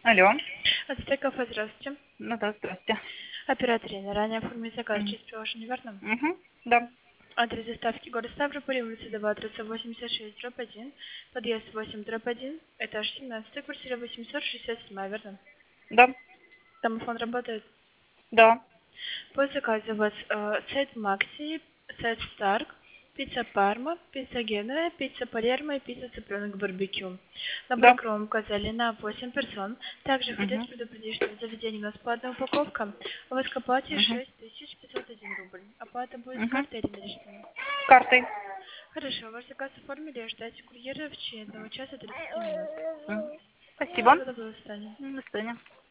Алло. Это кафе, здравствуйте. Ну да, здрасте. Оператор Ирина, ранее оформили заказ через приложение, верно? Угу. Да. Адрес доставки город Ставрополь, улица Дова, адреса 86, дробь 1, подъезд 8, дробь 1, этаж 17, квартира 867, верно? Да. Домофон работает. Да. По заказу у вас сет Макси, сет Старк, пицца Парма, пицца Генуя, пицца Палермо и пицца цыпленок барбекю. Набор Да. кром указали на 8 персон. Также хотите Угу. предупредить, что в заведении у нас платная упаковка. У вас к оплате Угу. 6501 рубль. Оплата будет с Угу. картой или наличными? Картой. Хорошо, ваш заказ оформили, ждайте курьера в течение 1 часа 30 минут. Спасибо. Всего доброго, до свидания. До свидания.